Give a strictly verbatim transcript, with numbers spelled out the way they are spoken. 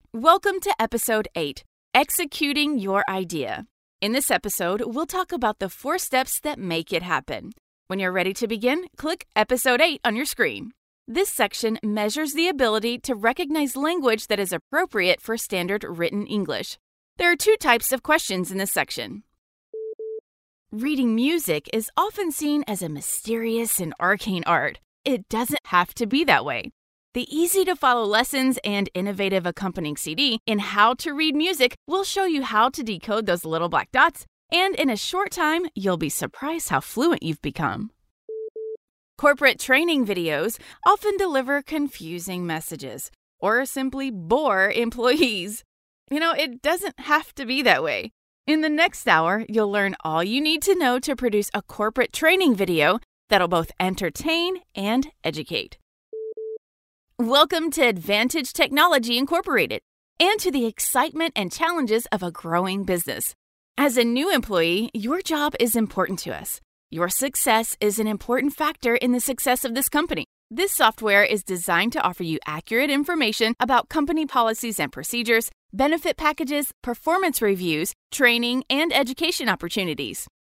Welcome to Episode eight, Executing Your Idea. In this episode, we'll talk about the four steps that make it happen. When you're ready to begin, click Episode eight on your screen. This section measures the ability to recognize language that is appropriate for standard written English. There are two types of questions in this section. Reading music is often seen as a mysterious and arcane art. It doesn't have to be that way. The easy-to-follow lessons and innovative accompanying C D in How to Read Music will show you how to decode those little black dots, and in a short time, you'll be surprised how fluent you've become. Corporate training videos often deliver confusing messages, or simply bore employees. You know, it doesn't have to be that way. In the next hour, you'll learn all you need to know to produce a corporate training video that'll both entertain and educate. Welcome to Advantage Technology Incorporated and to the excitement and challenges of a growing business. As a new employee, your job is important to us. Your success is an important factor in the success of this company. This software is designed to offer you accurate information about company policies and procedures, benefit packages, performance reviews, training, and education opportunities.